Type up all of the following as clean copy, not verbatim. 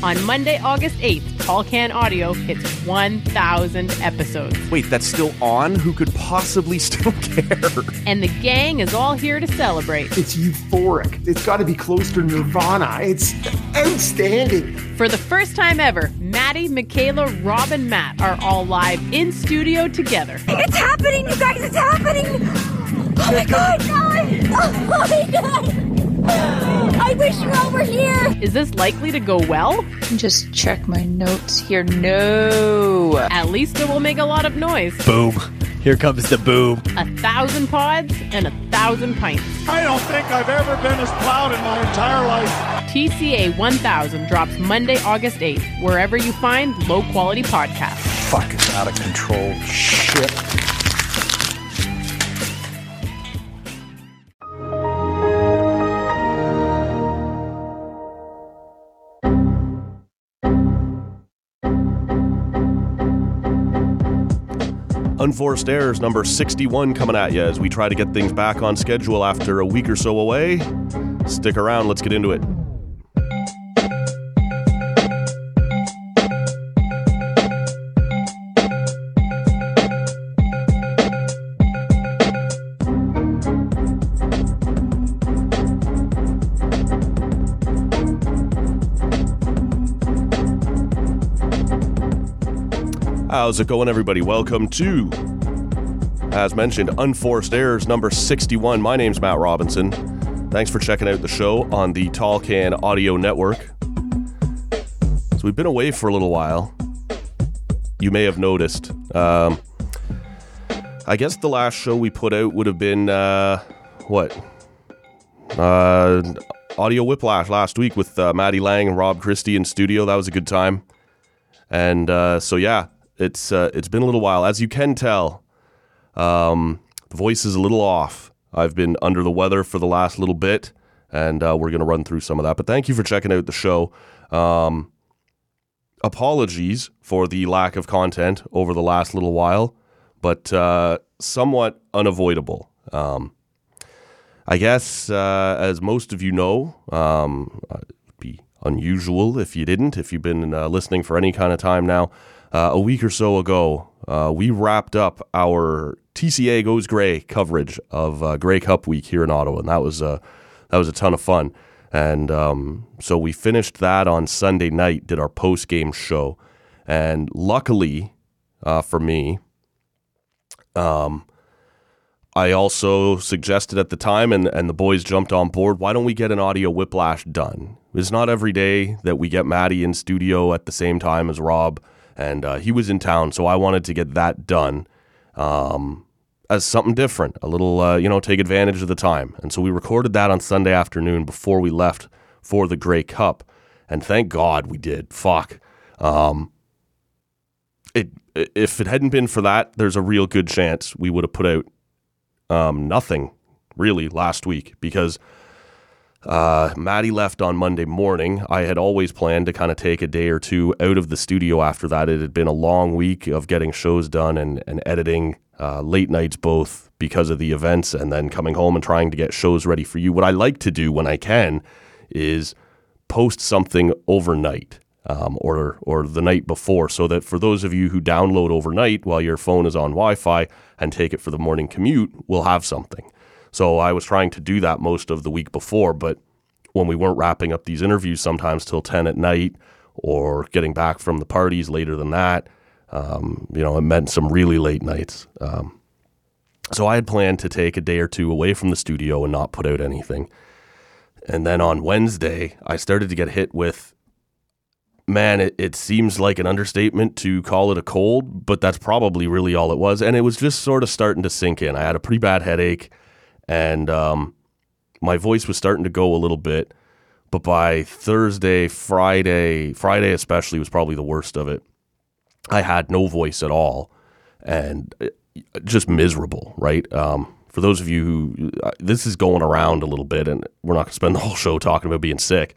On Monday, August 8th, Tall Can Audio hits 1,000 episodes. Wait, that's still on? Who could possibly still care? And the gang is all here to celebrate. It's euphoric. It's got to be close to Nirvana. It's outstanding. For the first time ever, Maddie, Michaela, Rob, and Matt are all live in studio together. It's happening, you guys! It's happening! Oh my God! Oh my God! I wish you all were here! Is this likely to go well? Just check my notes here. No. At least it will make a lot of noise. Boom. Here comes the boom. 1,000 pods and 1,000 pints. I don't think I've ever been as proud in my entire life. TCA 1000 drops Monday, August 8th, wherever you find low-quality podcasts. Fuck, it's out of control. Shit. Unforced Errors number 61 coming at you as we try to get things back on schedule after a week or so away. Stick around, let's get into it. How's it going, everybody? Welcome to, as mentioned, Unforced Errors number 61. My name's Matt Robinson. Thanks for checking out the show on the Tall Can Audio Network. So we've been away for a little while. You may have noticed. I guess the last show we put out would have been, Audio Whiplash last week with Maddie Lang and Rob Christie in studio. That was a good time. And so yeah. It's been a little while. As you can tell, the voice is a little off. I've been under the weather for the last little bit, and we're going to run through some of that. But thank you for checking out the show. Apologies for the lack of content over the last little while, but somewhat unavoidable. I guess, as most of you know, it'd be unusual if you didn't, if you've been listening for any kind of time now. A week or so ago, we wrapped up our TCA Goes Grey coverage of Grey Cup week here in Ottawa, and that was a ton of fun. And so we finished that on Sunday night, did our post-game show, and luckily for me, I also suggested at the time, and the boys jumped on board, why don't we get an Audio Whiplash done? It's not every day that we get Maddie in studio at the same time as Rob. And he was in town, so I wanted to get that done as something different, a little, take advantage of the time. And so we recorded that on Sunday afternoon before we left for the Grey Cup. And thank God we did. Fuck. If it hadn't been for that, there's a real good chance we would have put out nothing, really, last week. Because Maddie left on Monday morning. I had always planned to kind of take a day or two out of the studio after that. It had been a long week of getting shows done and editing, late nights both because of the events, and then coming home and trying to get shows ready for you. What I like to do when I can is post something overnight or the night before, so that for those of you who download overnight while your phone is on Wi-Fi and take it for the morning commute, we'll have something. So I was trying to do that most of the week before, but when we weren't wrapping up these interviews sometimes till 10 at night or getting back from the parties later than that, it meant some really late nights. So I had planned to take a day or two away from the studio and not put out anything. And then on Wednesday, I started to get hit with, man, it seems like an understatement to call it a cold, but that's probably really all it was. And it was just sort of starting to sink in. I had a pretty bad headache. And my voice was starting to go a little bit, but by Thursday, Friday especially was probably the worst of it. I had no voice at all, and just miserable, right? For those of you who, this is going around a little bit, and we're not going to spend the whole show talking about being sick,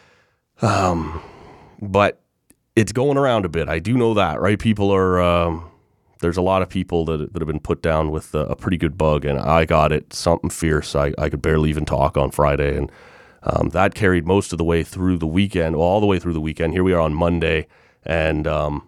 but it's going around a bit. I do know that, right? People are... There's a lot of people that have been put down with a pretty good bug, and I got it, something fierce. I could barely even talk on Friday, and That carried most of the way through the weekend, all the way through the weekend. Here we are on Monday, and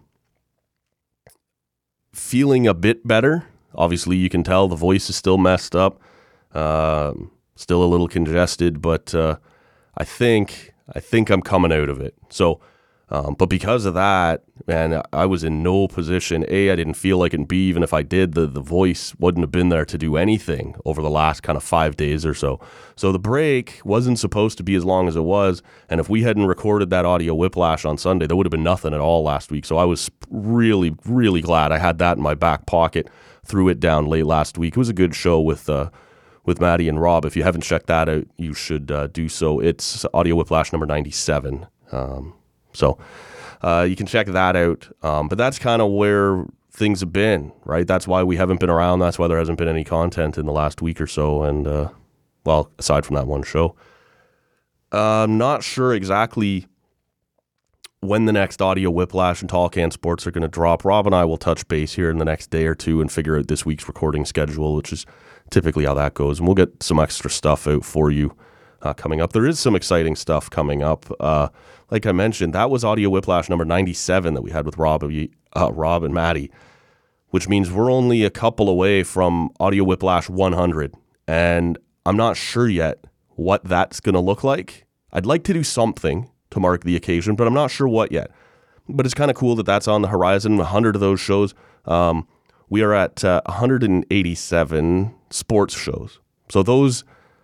feeling a bit better. Obviously, you can tell the voice is still messed up, still a little congested, but I think I'm coming out of it. So, but because of that, man, I was in no position. A, I didn't feel like it, and B, even if I did, the voice wouldn't have been there to do anything over the last kind of 5 days or so. So the break wasn't supposed to be as long as it was, and if we hadn't recorded that audio whiplash on Sunday, there would have been nothing at all last week. So I was really, really glad I had that in my back pocket. Threw it down late last week. It was a good show with Maddie and Rob. If you haven't checked that out, you should do so. It's Audio Whiplash number 97. So you can check that out. But that's kind of where things have been, right? That's why we haven't been around. That's why there hasn't been any content in the last week or so. And, well, aside from that one show. I'm not sure exactly when the next Audio Whiplash and Tall Can Sports are going to drop. Rob and I will touch base here in the next day or two and figure out this week's recording schedule, which is typically how that goes. And we'll get some extra stuff out for you coming up. There is some exciting stuff coming up. Like I mentioned, that was Audio Whiplash number 97 that we had with Rob and Maddie, which means we're only a couple away from Audio Whiplash 100. And I'm not sure yet what that's going to look like. I'd like to do something to mark the occasion, but I'm not sure what yet. But it's kind of cool that that's on the horizon, 100 of those shows. We are at 187 sports shows. So those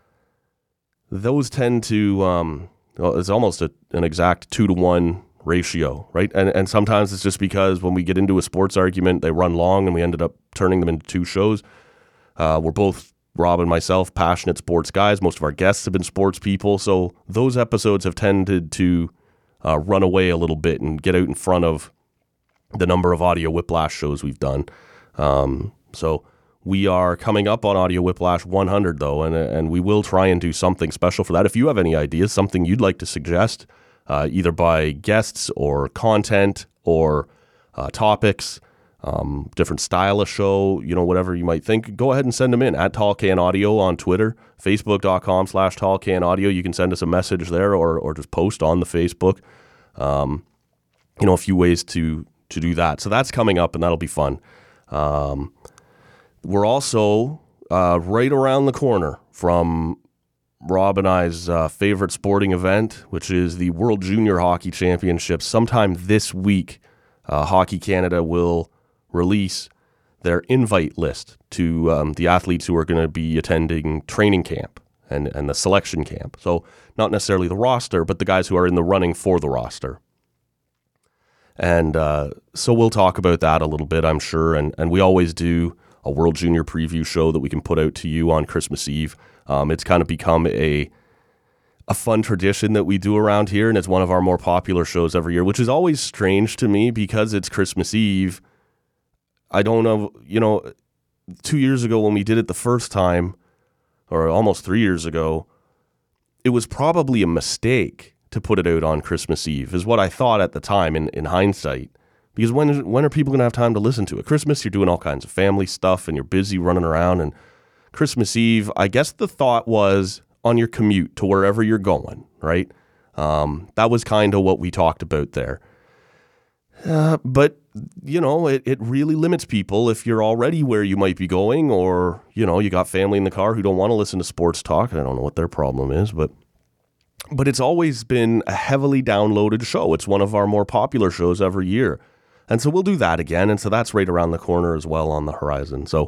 tend to, it's almost an exact 2-to-1 ratio, right? And sometimes it's just because when we get into a sports argument, they run long and we ended up turning them into 2 shows. We're both, Rob and myself, passionate sports guys. Most of our guests have been sports people. So those episodes have tended to run away a little bit and get out in front of the number of Audio Whiplash shows we've done. So we are coming up on Audio Whiplash 100, though, and we will try and do something special for that. If you have any ideas, something you'd like to suggest, either by guests or content or topics, different style of show, whatever you might think, go ahead and send them in at Tall Can Audio on Twitter, facebook.com/Tall Can Audio. You can send us a message there or just post on the Facebook. A few ways to do that. So that's coming up, and that'll be fun. We're also right around the corner from Rob and I's favorite sporting event, which is the World Junior Hockey Championships. Sometime this week, Hockey Canada will release their invite list to the athletes who are going to be attending training camp and the selection camp. So not necessarily the roster, but the guys who are in the running for the roster. And so we'll talk about that a little bit, I'm sure. And we always do a World Junior preview show that we can put out to you on Christmas Eve. It's kind of become a fun tradition that we do around here, and it's one of our more popular shows every year, which is always strange to me because it's Christmas Eve. I don't know, 2 years ago when we did it the first time, or almost 3 years ago, it was probably a mistake to put it out on Christmas Eve, is what I thought at the time in hindsight. Because when are people going to have time to listen to it? Christmas, you're doing all kinds of family stuff and you're busy running around. And Christmas Eve, I guess the thought was on your commute to wherever you're going, right? That was kind of what we talked about there. But, it really limits people if you're already where you might be going, or, you got family in the car who don't want to listen to sports talk. I don't know what their problem is, but it's always been a heavily downloaded show. It's one of our more popular shows every year. And so we'll do that again. And so that's right around the corner as well on the horizon. So,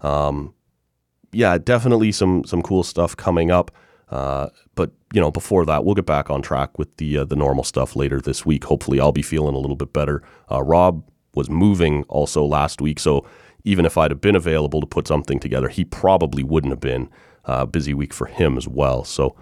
definitely some cool stuff coming up. But, before that, we'll get back on track with the normal stuff later this week. Hopefully I'll be feeling a little bit better. Rob was moving also last week. So even if I'd have been available to put something together, he probably wouldn't have been. Busy week for him as well. So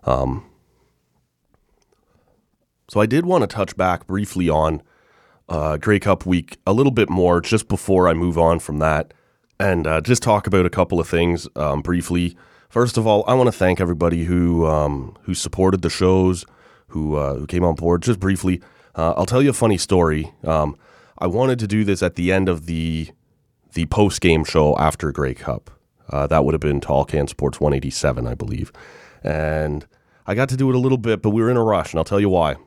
I did want to touch back briefly on Grey Cup week a little bit more just before I move on from that, and just talk about a couple of things briefly. First of all, I want to thank everybody who supported the shows, who came on board. Just briefly, I'll tell you a funny story. I wanted to do this at the end of the post-game show after Grey Cup. That would have been Tall Can Sports 187, I believe. And I got to do it a little bit, but we were in a rush, and I'll tell you why.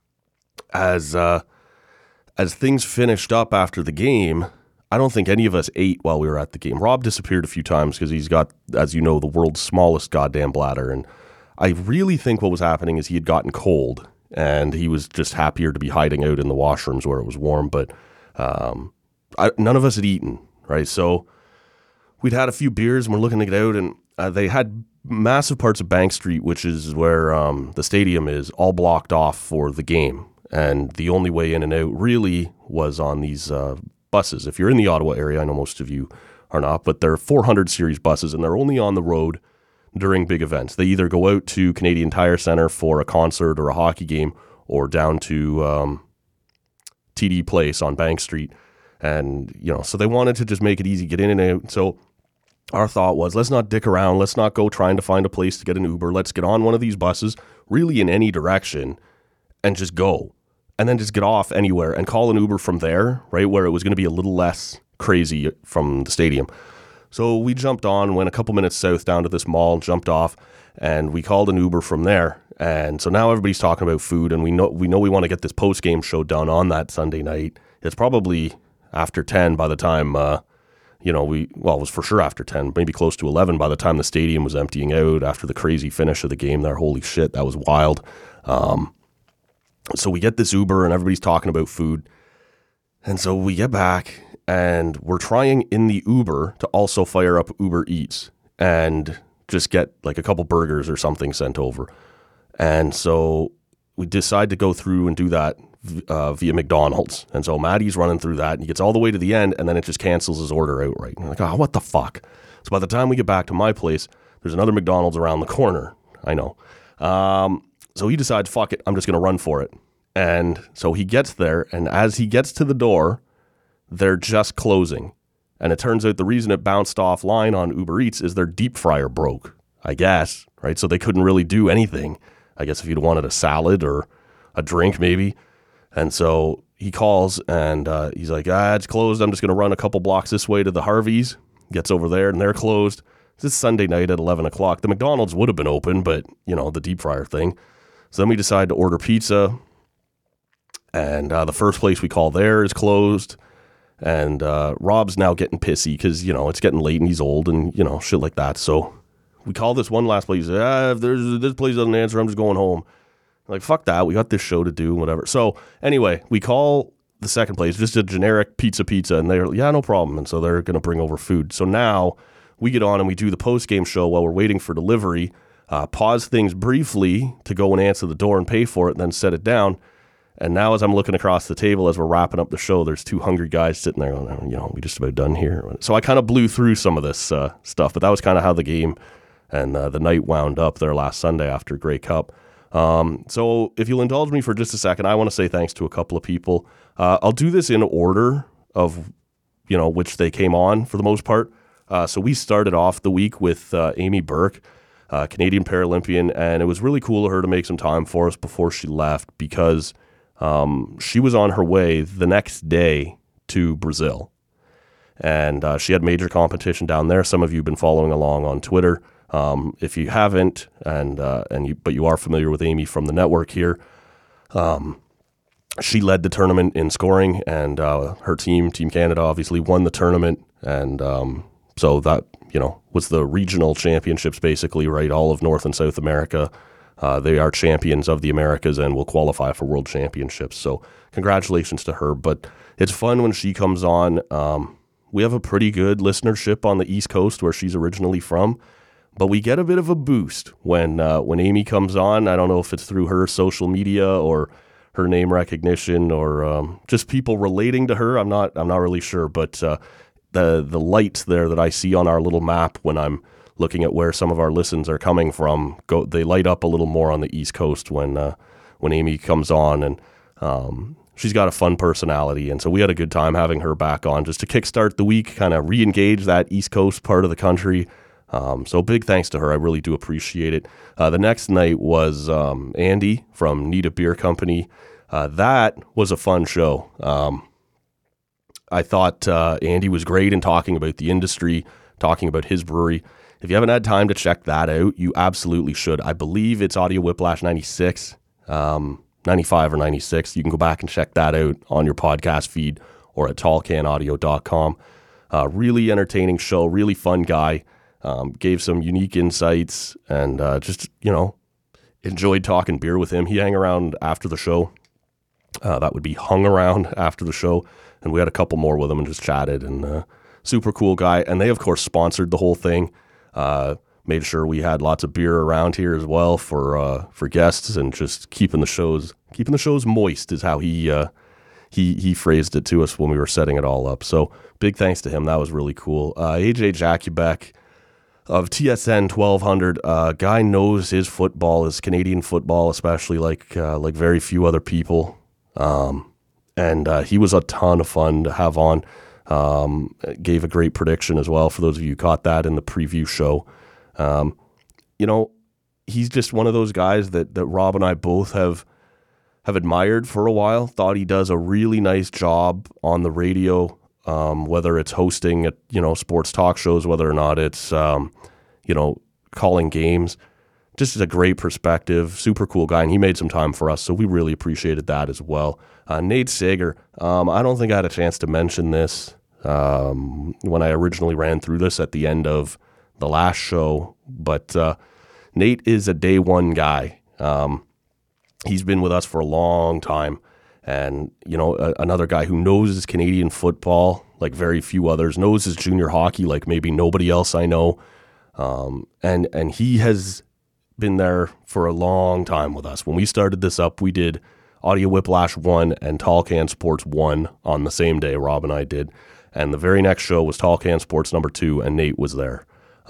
As things finished up after the game, I don't think any of us ate while we were at the game. Rob disappeared a few times because he's got, as you know, the world's smallest goddamn bladder. And I really think what was happening is he had gotten cold and he was just happier to be hiding out in the washrooms where it was warm. But none of us had eaten, right? So we'd had a few beers and we're looking to get out, and they had massive parts of Bank Street, which is where the stadium is, all blocked off for the game. And the only way in and out really was on these buses. If you're in the Ottawa area, I know most of you are not, but they're 400 series buses, and they're only on the road during big events. They either go out to Canadian Tire Centre for a concert or a hockey game, or down to TD Place on Bank Street. And, so they wanted to just make it easy, get in and out. So our thought was, let's not dick around. Let's not go trying to find a place to get an Uber. Let's get on one of these buses, really in any direction, and just go. And then just get off anywhere and call an Uber from there, right, where it was going to be a little less crazy from the stadium. So we jumped on, went a couple minutes south down to this mall, jumped off, and we called an Uber from there. And so now everybody's talking about food, and we know we want to get this post-game show done on that Sunday night. It's probably after 10 by the time, it was for sure after 10, maybe close to 11 by the time the stadium was emptying out after the crazy finish of the game there. Holy shit, that was wild. So we get this Uber and everybody's talking about food. And so we get back and we're trying in the Uber to also fire up Uber Eats and just get like a couple burgers or something sent over. And so we decide to go through and do that via McDonald's. And so Maddie's running through that and he gets all the way to the end and then it just cancels his order outright. And I'm like, oh, what the fuck? So by the time we get back to my place, there's another McDonald's around the corner. I know. So he decides, fuck it, I'm just going to run for it. And so he gets there, and as he gets to the door, they're just closing. And it turns out the reason it bounced offline on Uber Eats is their deep fryer broke, I guess, right? So they couldn't really do anything. I guess if you'd wanted a salad or a drink maybe. And so he calls, and he's like, it's closed. I'm just going to run a couple blocks this way to the Harveys. Gets over there, and they're closed. This is Sunday night at 11 o'clock. The McDonald's would have been open, but, the deep fryer thing. So then we decide to order pizza, and the first place we call there is closed, and Rob's now getting pissy because, it's getting late and he's old and, shit like that. So we call this one last place. If this place doesn't answer, I'm just going home. I'm like, fuck that. We got this show to do and whatever. So anyway, we call the second place, just a generic pizza, and they're, yeah, no problem. And so they're going to bring over food. So now we get on and we do the post-game show while we're waiting for delivery. Pause things briefly to go and answer the door and pay for it and then set it down. And now as I'm looking across the table as we're wrapping up the show, there's two hungry guys sitting there going, we just about done here. So I kind of blew through some of this stuff, but that was kind of how the game and the night wound up there last Sunday after Grey Cup. So if you'll indulge me for just a second, I want to say thanks to a couple of people. I'll do this in order of, which they came on for the most part. So we started off the week with Amy Burke, Canadian Paralympian, and it was really cool of her to make some time for us before she left because she was on her way the next day to Brazil. And she had major competition down there. Some of you have been following along on Twitter. If you haven't, but you are familiar with Amy from the network here, she led the tournament in scoring, and her team, Team Canada, obviously won the tournament. And so that, was the regional championships, basically, right? All of North and South America. They are champions of the Americas and will qualify for world championships. So congratulations to her. But it's fun when she comes on. We have a pretty good listenership on the East Coast where she's originally from. But we get a bit of a boost when Amy comes on. I don't know if it's through her social media or her name recognition or just people relating to her. I'm not really sure. But the lights there that I see on our little map when I'm looking at where some of our listens are coming from, they light up a little more on the East Coast when Amy comes on, and she's got a fun personality, and so we had a good time having her back on just to kickstart the week, kind of re-engage that East Coast part of the country. So big thanks to her. I really do appreciate it. The next night was Andy from Nita Beer Company. That was a fun show. I thought Andy was great in talking about the industry, talking about his brewery. if you haven't had time to check that out, you absolutely should. I believe it's Audio Whiplash 96, 95 or 96. You can go back and check that out on your podcast feed or at tallcanaudio.com. Really entertaining show, really fun guy. Gave some unique insights and just, enjoyed talking beer with him. He hung around after the show. That would be hung around after the show. And we had a couple more with him and just chatted, and super cool guy. And they, of course, sponsored the whole thing. Made sure we had lots of beer around here as well for guests, and just keeping the shows moist is how he phrased it to us when we were setting it all up. So big thanks to him. That was really cool. AJ Jakubek of TSN 1200, guy knows his football, his Canadian football, especially like very few other people. And he was a ton of fun to have on. Gave a great prediction as well for those of you who caught that in the preview show. He's just one of those guys that Rob and I both have admired for a while. Thought he does a really nice job on the radio, whether it's hosting at, sports talk shows, whether or not it's, calling games. Just a great perspective, super cool guy, and he made some time for us, so we really appreciated that as well. Nate Sager, I don't think I had a chance to mention this when I originally ran through this at the end of the last show, but Nate is a day one guy. He's been with us for a long time, and another guy who knows his Canadian football like very few others, knows his junior hockey like maybe nobody else I know, and he has been there for a long time with us. When we started this up, we did Audio Whiplash 1 and Tall Can Sports 1 on the same day, Rob and I did, and the very next show was Tall Can Sports number 2, and Nate was there.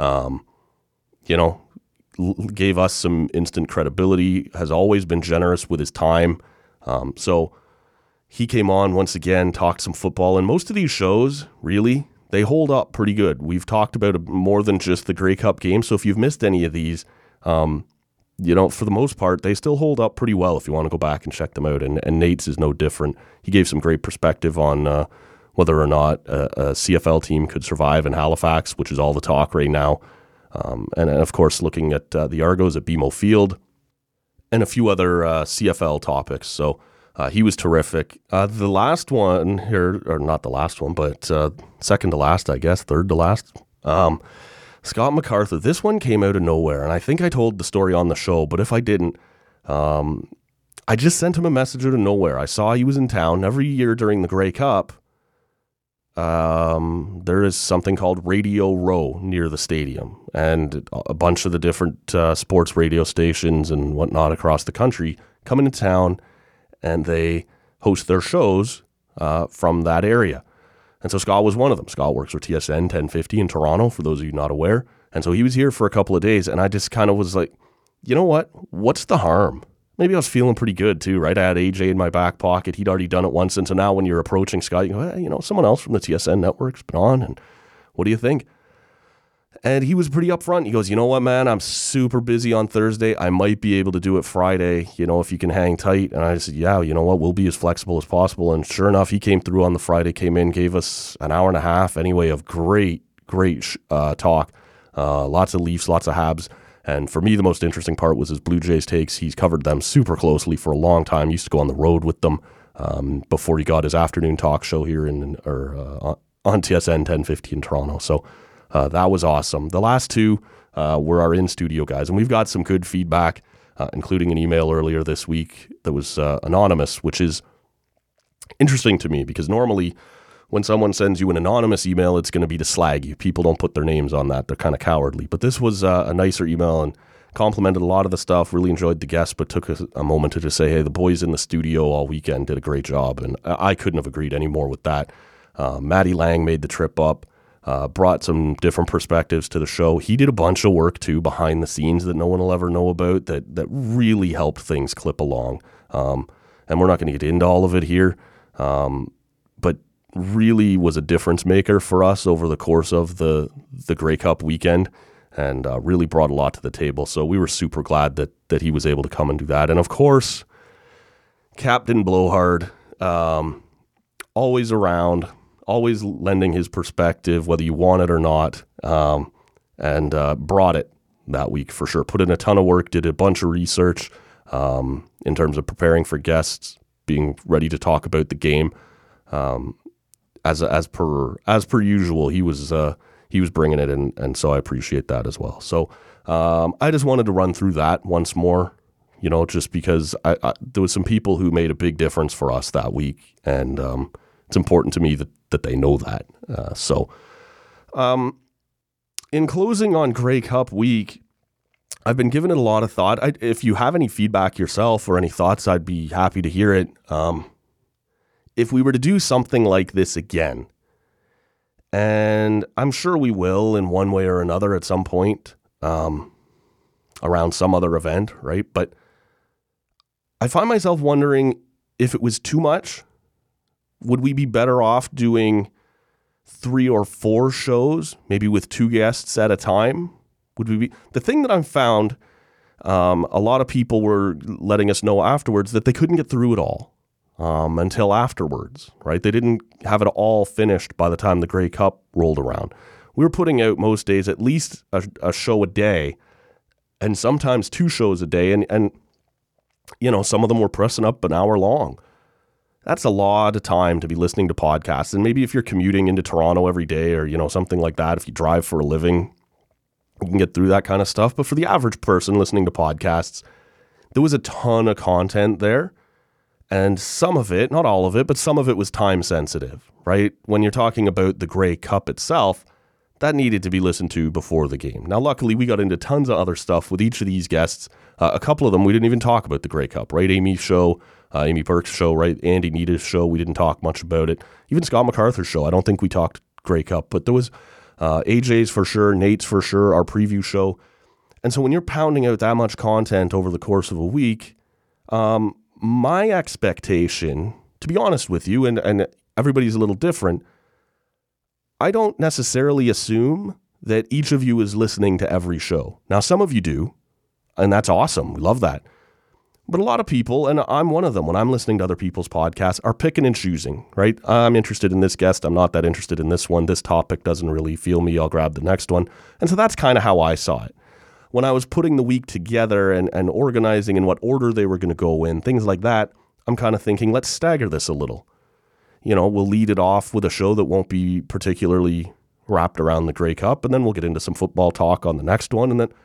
Gave us some instant credibility, has always been generous with his time. So he came on once again, talked some football, and most of these shows, really, they hold up pretty good. We've talked about more than just the Grey Cup game, so if you've missed any of these, for the most part, they still hold up pretty well if you want to go back and check them out, and Nate's is no different. He gave some great perspective on whether or not a CFL team could survive in Halifax, which is all the talk right now. And of course, looking at the Argos at BMO Field and a few other CFL topics. So he was terrific. The last one here, or not the last one, but second to last, I guess, third to last, Scott MacArthur. This one came out of nowhere, and I think I told the story on the show, but if I didn't, I just sent him a message out of nowhere. I saw he was in town. Every year during the Grey Cup, there is something called Radio Row near the stadium, and a bunch of the different sports radio stations and whatnot across the country come into town, and they host their shows from that area. And so Scott was one of them. Scott works for TSN 1050 in Toronto, for those of you not aware. And so he was here for a couple of days, and I just kind of was like, you know what? What's the harm? Maybe I was feeling pretty good too, right? I had AJ in my back pocket. He'd already done it once. And so now when you're approaching Scott, you go, hey, someone else from the TSN network's been on, and what do you think? And he was pretty upfront. He goes, you know what, man? I'm super busy on Thursday. I might be able to do it Friday, if you can hang tight. And I said, yeah, you know what? We'll be as flexible as possible. And sure enough, he came through on the Friday, came in, gave us an hour and a half anyway of great talk. Lots of Leafs, lots of Habs. And for me, the most interesting part was his Blue Jays takes. He's covered them super closely for a long time. He used to go on the road with them before he got his afternoon talk show here on TSN 1050 in Toronto. So that was awesome. The last two were our in-studio guys, and we've got some good feedback, including an email earlier this week that was anonymous, which is interesting to me because normally when someone sends you an anonymous email, it's going to be to slag you. People don't put their names on that. They're kind of cowardly. But this was a nicer email and complimented a lot of the stuff, really enjoyed the guests, but took a moment to just say, hey, the boys in the studio all weekend did a great job. And I couldn't have agreed any more with that. Matty Lang made the trip up, brought some different perspectives to the show. He did a bunch of work, too, behind the scenes that no one will ever know about that really helped things clip along. And we're not going to get into all of it here, but really was a difference maker for us over the course of the Grey Cup weekend, and really brought a lot to the table. So we were super glad that he was able to come and do that. And of course, Captain Blowhard, always around, always lending his perspective, whether you want it or not. and brought it that week for sure. Put in a ton of work, did a bunch of research in terms of preparing for guests, being ready to talk about the game. As per usual, he was bringing it in, and so I appreciate that as well. So I just wanted to run through that once more, just because there was some people who made a big difference for us that week, and it's important to me that they know that. In closing on Grey Cup week, I've been giving it a lot of thought. If you have any feedback yourself or any thoughts, I'd be happy to hear it. If we were to do something like this again, and I'm sure we will in one way or another at some point around some other event, right? But I find myself wondering if it was too much. Would we be better off doing 3 or 4 shows, maybe with 2 guests at a time? Would we be? The thing that I've found, a lot of people were letting us know afterwards that they couldn't get through it all until afterwards, right? They didn't have it all finished by the time the Grey Cup rolled around. We were putting out most days at least a show a day, and sometimes 2 shows a day, and some of them were pressing up an hour long. That's a lot of time to be listening to podcasts. And maybe if you're commuting into Toronto every day or, something like that, if you drive for a living, you can get through that kind of stuff. But for the average person listening to podcasts, there was a ton of content there. And some of it, not all of it, but some of it was time sensitive, right? When you're talking about the Grey Cup itself, that needed to be listened to before the game. Now, luckily, we got into tons of other stuff with each of these guests. A couple of them, we didn't even talk about the Grey Cup, right? Amy's show, Amy Burke's show, right? Andy Nita's show, we didn't talk much about it. Even Scott MacArthur's show, I don't think we talked Grey Cup, but there was AJ's for sure, Nate's for sure, our preview show. And so when you're pounding out that much content over the course of a week, my expectation, to be honest with you, and everybody's a little different, I don't necessarily assume that each of you is listening to every show. Now, some of you do, and that's awesome. We love that. But a lot of people, and I'm one of them, when I'm listening to other people's podcasts, are picking and choosing, right? I'm interested in this guest. I'm not that interested in this one. This topic doesn't really feel me. I'll grab the next one. And so that's kind of how I saw it. When I was putting the week together and organizing in what order they were going to go in, things like that, I'm kind of thinking, let's stagger this a little. We'll lead it off with a show that won't be particularly wrapped around the Grey Cup, and then we'll get into some football talk on the next one, and then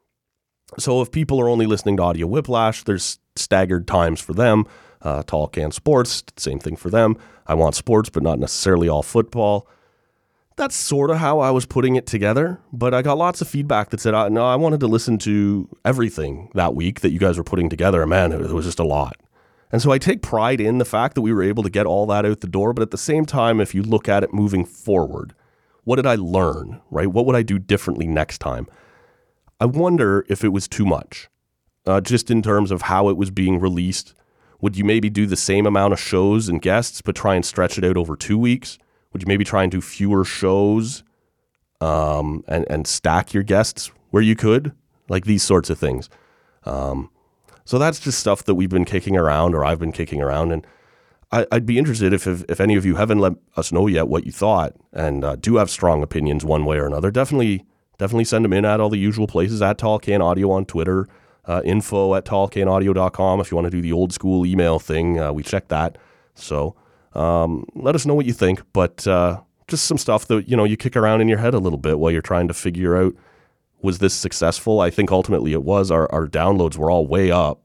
so if people are only listening to Audio Whiplash, there's staggered times for them. Tall Can Sports, same thing for them. I want sports, but not necessarily all football. That's sort of how I was putting it together, but I got lots of feedback that said, no, I wanted to listen to everything that week that you guys were putting together. And man, it was just a lot. And so I take pride in the fact that we were able to get all that out the door. But at the same time, if you look at it moving forward, what did I learn, right? What would I do differently next time? I wonder if it was too much, just in terms of how it was being released. Would you maybe do the same amount of shows and guests, but try and stretch it out over 2 weeks? Would you maybe try and do fewer shows and stack your guests where you could? Like these sorts of things. So that's just stuff that we've been kicking around, or I've been kicking around. And I'd be interested if any of you haven't let us know yet what you thought and do have strong opinions one way or another. Definitely send them in at all the usual places, at Tall Can Audio on Twitter, info@tallcanaudio.com. If you want to do the old school email thing, we check that. So let us know what you think. But just some stuff that, you kick around in your head a little bit while you're trying to figure out, was this successful? I think ultimately it was. Our downloads were all way up.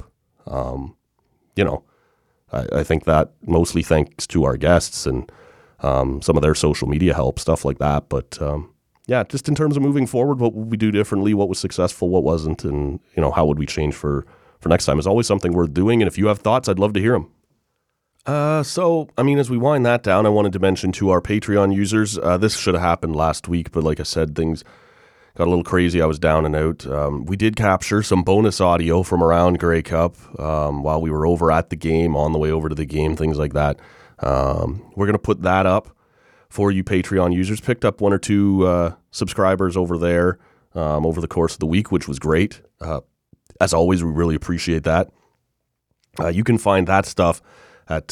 I think that mostly thanks to our guests and some of their social media help, stuff like that. But yeah, just in terms of moving forward, what would we do differently? What was successful? What wasn't? And, how would we change for next time? Is always something worth doing. And if you have thoughts, I'd love to hear them. As we wind that down, I wanted to mention to our Patreon users, this should have happened last week, but like I said, things got a little crazy. I was down and out. We did capture some bonus audio from around Grey Cup while we were over at the game, on the way over to the game, things like that. We're going to put that up for you Patreon users. Picked up 1 or 2 subscribers over there over the course of the week, which was great. As always, we really appreciate that. You can find that stuff at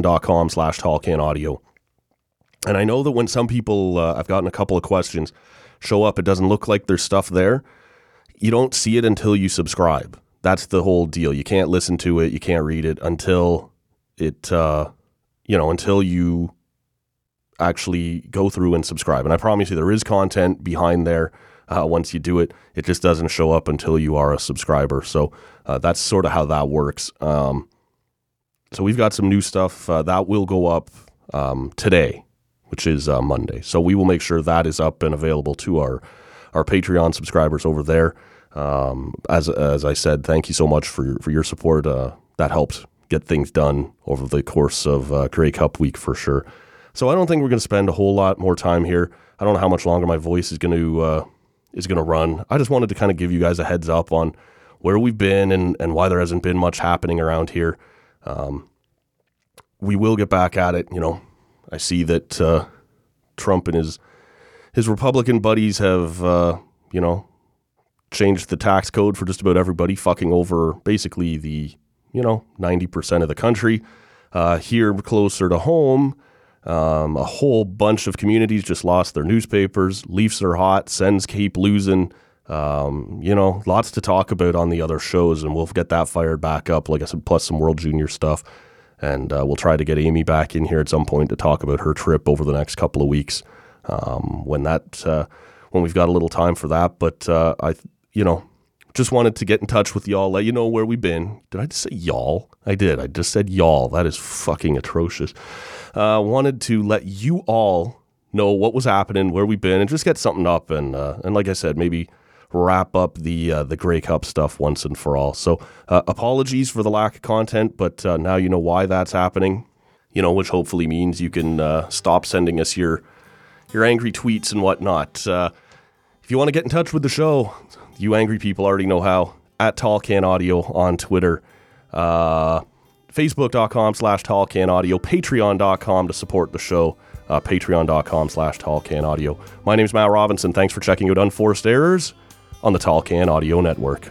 patreon.com/tallcanaudio. And I know that when some people, I've gotten a couple of questions show up. It doesn't look like there's stuff there. You don't see it until you subscribe. That's the whole deal. You can't listen to it. You can't read it until it, until you actually go through and subscribe. And I promise you there is content behind there. Once you do it, it just doesn't show up until you are a subscriber. So that's sort of how that works. So we've got some new stuff that will go up today, which is Monday. So we will make sure that is up and available to our Patreon subscribers over there. As I said, thank you so much for your support. That helped get things done over the course of Grey Cup week for sure. So I don't think we're going to spend a whole lot more time here. I don't know how much longer my voice is going to run. I just wanted to kind of give you guys a heads up on where we've been and why there hasn't been much happening around here. We will get back at it. I see that Trump and his Republican buddies have, changed the tax code for just about everybody, fucking over basically the, 90% of the country. Here closer to home, a whole bunch of communities just lost their newspapers. Leafs are hot. Sens keep losing. Lots to talk about on the other shows, and we'll get that fired back up, like I said, plus some World Junior stuff. And we'll try to get Amy back in here at some point to talk about her trip over the next couple of weeks when we've got a little time for that. But I just wanted to get in touch with y'all, let you know where we've been. Did I just say y'all? I did. I just said y'all. That is fucking atrocious. Wanted to let you all know what was happening, where we've been, and just get something up. And like I said, maybe wrap up the Grey Cup stuff once and for all. So apologies for the lack of content, but now you know why that's happening, which hopefully means you can stop sending us your angry tweets and whatnot. If you want to get in touch with the show, you angry people already know how. At Tall Can Audio on Twitter, Facebook.com/Tall Can Audio, Patreon.com to support the show, Patreon.com/Tall Can Audio. My name is Matt Robinson. Thanks for checking out Unforced Errors on the Tall Can Audio Network.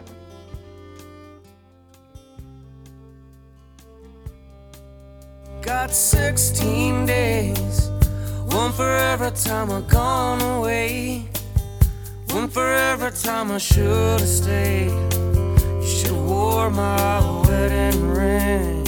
Got 16 days, one for every time I've gone away, one for every time I should have stayed. You should have wore my wedding ring.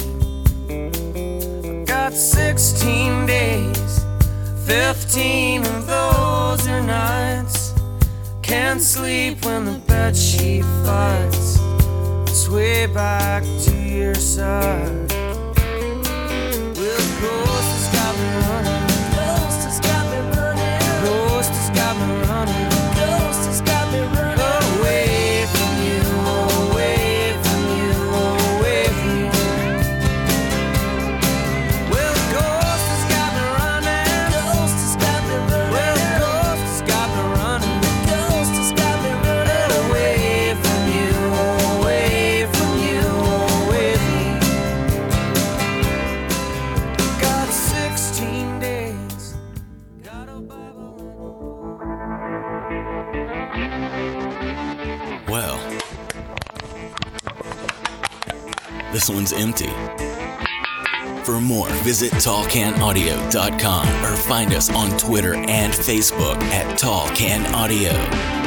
I got 16 days, 15 of those are nights. Can't sleep when the bedsheet fights. Sway back to your side. Well, ghost has got me running. Ghost has got me running. Ghost has got me running. Ghost has got me running. Away from you, away from you, away from you. Well, ghost has got me running. Ghost has got me running. Well, ghost has got me running. Ghost has got me running. Away from you, away from you, away from you. Got 16 days. Got a Bible. Well, this one's empty. For more, visit tallcanaudio.com or find us on Twitter and Facebook at Tall Can Audio.